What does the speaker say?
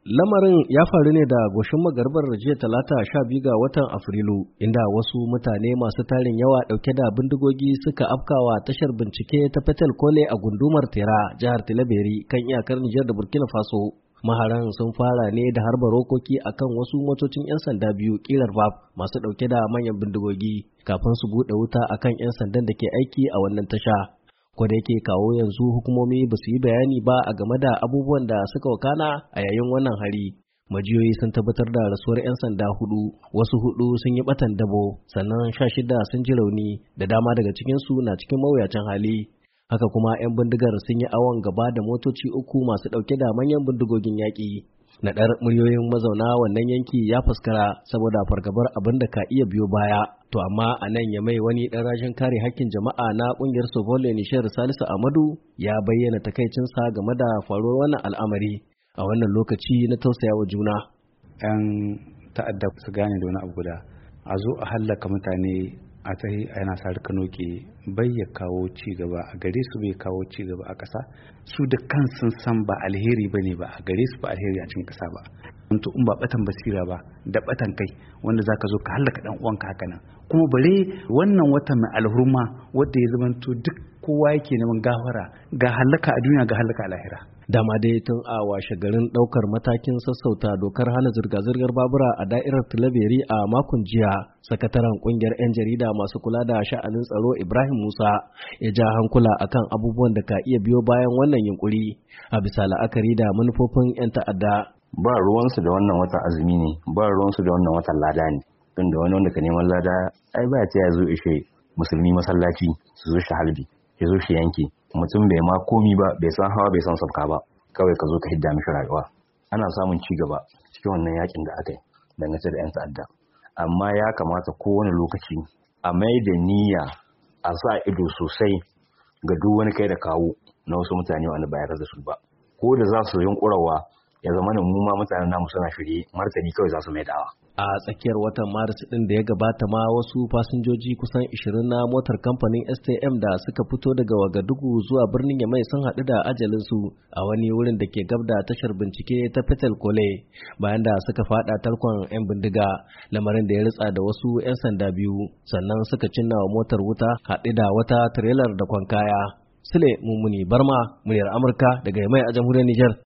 Lamarin ya faru ne da goshin magarbar jiya talata 12 ga watan Afrilu, inda wasu mutane masu tarin yawa ɗauke da bindigogi suka afkawa tashar bincike ta Petel Kole a gundumar Tera, jihar Tilaberi kan iyakar Nijar da Burkina Faso. Maharan sun fara ne da harba rokoki akan wasu motocin 'yan sanda biyu kilar VAP masu ɗauke da manyan bindigogi kafin su buɗe wuta akan 'yan sandan da ke aiki a wannan tasha. Kwada yake kawo yanzu hukumomi ba su yi bayani ba a game da abubuwan da suka wakana a yayin wannan hari. Majiyoyi sun tabbatar da rasuwar 'yan sanda 4, wasu 4 sun yi batan dabo, sannan 16 sun ji rauni, da dama daga cikinsu na cikin mawuyacin hali. Haka kuma 'yan bindigar sun yi awon gaba da motoci 3 masu ɗauke da manyan bindigogin yaƙi. Naɗar muryoyin mazauna wannan yanki ya fuskara saboda fargabar abin da ka iya biyo baya. To amma a nan ya mai wani ɗan rajin kare hakkin jama'a na ƙungiyar Sovole Nishar Salisu Amadu ya bayyana takaicinsa game da faruwar wannan al'amari a wannan lokaci na tausayawa juna. 'Yan ta'adda su gane da wani abu guda, a zo a hallaka mutane a tsaye a yana sa kanoke bai ya kawo ci gaba a gare su, bai kawo ci gaba a ƙasa. Su da kansun san ba alheri ba ne ba a gare su, ba alheri a cikin ƙasa ba. To in ba batan basira ba da batan kai wanda zaka zo ka hallaka dan uwanka haka nan, kuma bare wannan wata mai alhurma wanda ya zamanto duk kowa yake neman gafara, ga halaka a duniya ga halaka a lahira. Dama dai tun a washe garin ɗaukar matakin sassauta dokar hana zirga-zirgar babura a da'irar Tilaberi a makon jiya, sakataren ƙungiyar 'yan jarida masu kula da sha'anin tsaro Ibrahim Musa ya ja hankula akan abubuwan da ka iya biyo bayan wannan yunkuri a bisa la'akari da manufofin 'yan ta'adda. Ba ruwansu da wannan watan azumi ne, ba ruwansu da wannan watan lada ne, tunda wani wanda ka neman lada ai ba ta ya zo ishe musulmi masallaci su zo shi halbi, ya zo shi yanki, mutum bai ma komi ba, bai san hawa bai san sabka ba, kawai ka zo ka hidda mishi rayuwa. Ana samun ci gaba cikin wannan yakin da aka yi dangane da 'yan ta'adda, amma ya kamata kowane lokaci a mai da niyya, a sa ido sosai ga duk wani kai da kawo na wasu mutane wanda ba ya da su ba, ko da za su yunkurawa ya zama da mu ma mutanen namu suna shirye, martani kawai za su mai dawa. A tsakiyar watan Maris ɗin da ya gabata ma wasu fasinjoji kusan 20 na motar kamfanin STM da suka fito daga Wagadugu zuwa birnin Yamai sun haɗu da ajalinsu a wani wurin da ke gab da tashar bincike ta Petel Kole bayan da suka faɗa tarkon 'yan bindiga, lamarin da ya ritsa da wasu 'yan sanda biyu, sannan suka cinna wa motar wuta haɗe da wata tirelar da kwankaya. Sule Mummuni Barma, muryar Amurka daga Yamai a jamhuriyar Nijar.